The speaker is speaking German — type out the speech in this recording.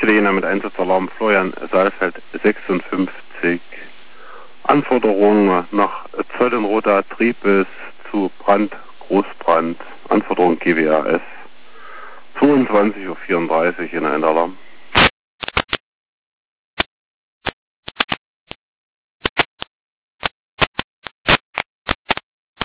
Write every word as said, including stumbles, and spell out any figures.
Italiener mit Einsatzalarm Florian Saalfeld sechsundfünfzig. Anforderung nach Zollenroda Triebes zu Brand, Großbrand. Anforderung G W R S. zweiundzwanzig Uhr vierunddreißig in der Endalarm.